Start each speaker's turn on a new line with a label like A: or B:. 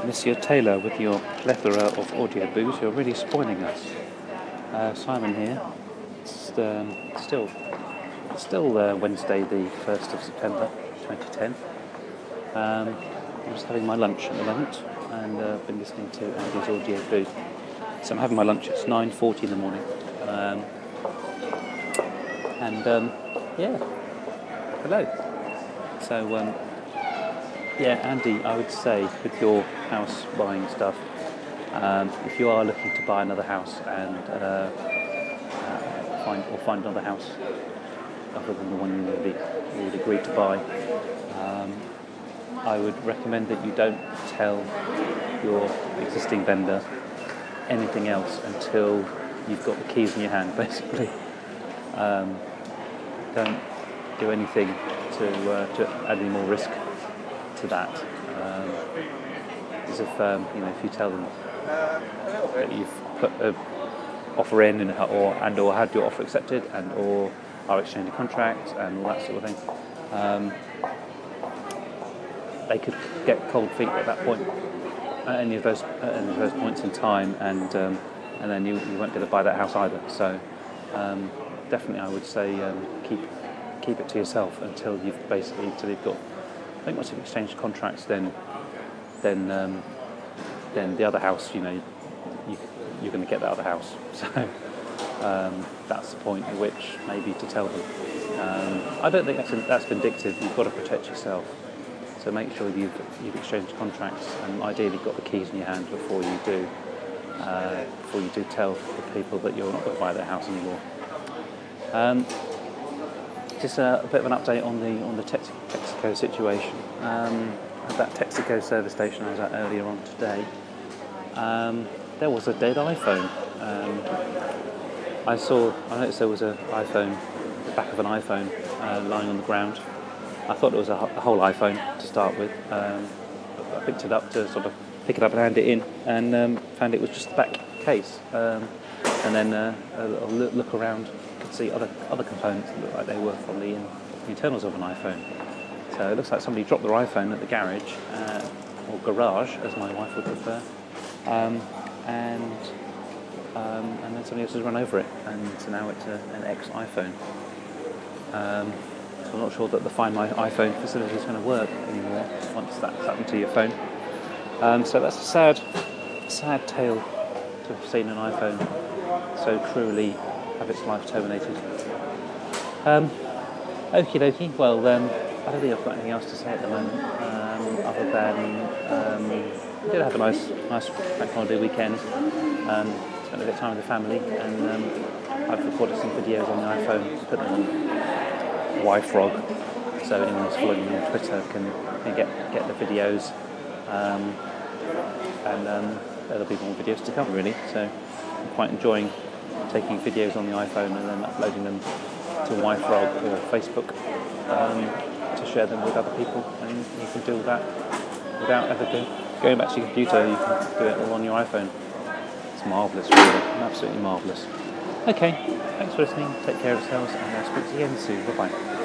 A: Monsieur Taylor, with your plethora of audio boos, you're really spoiling us. Simon here. It's still Wednesday, the 1st of September, 2010. I'm just having my lunch at the moment, and I've been listening to Andy's audio boo. So I'm having my lunch. It's 9:40 in the morning, yeah, hello. So yeah, Andy, I would say with your house buying stuff, if you are looking to buy another house and find another house other than the one you already agreed to buy, I would recommend that you don't tell your existing vendor anything else until you've got the keys in your hand, basically. Don't do anything to add any more risk to that. As if you tell them that you've put an offer in or had your offer accepted or are exchanging contracts and all that sort of thing, they could get cold feet at that point, at any of those points in time, and then you won't be able to buy that house either. So definitely, I would say keep it to yourself until you've got. I think once you've exchanged contracts, then the other house, you're going to get that other house. So that's the point at which maybe to tell them. I don't think that's vindictive. You've got to protect yourself. So make sure you've exchanged contracts and ideally got the keys in your hand before you do tell the people that you're not going to buy their house anymore. Just a bit of an update on the Texaco situation. At that Texaco service station I was at earlier on today, there was a dead iPhone. I noticed there was the back of an iPhone lying on the ground. I thought it was a whole iPhone to start with. I picked it up to sort of pick it up and hand it in, and found it was just the back case. And then a little look around, could see other components that looked like they were from the internals of an iPhone. So it looks like somebody dropped their iPhone at the garage, or garage, as my wife would prefer, and then somebody else has run over it, and so now it's an ex-iPhone. So I'm not sure that the Find My iPhone facility is going to work anymore once that's happened to your phone. So that's a sad tale to have seen an iPhone so cruelly have its life terminated. Okie dokie. Well, I don't think I've got anything else to say at the moment, other than we did have a nice bank holiday weekend. Spent a bit of time with the family, and I've recorded some videos on the iPhone, put them on YFrog, so anyone who's following me on Twitter can get the videos, and there'll be more videos to come, really. So I'm quite enjoying taking videos on the iPhone and then uploading them to YFrog or Facebook to share them with other people, and you can do that without ever going back to your computer. You can do it all on your iPhone. It's marvellous, really, absolutely marvellous. Okay, thanks for listening, take care of yourselves, and I'll speak to you again soon. Bye bye.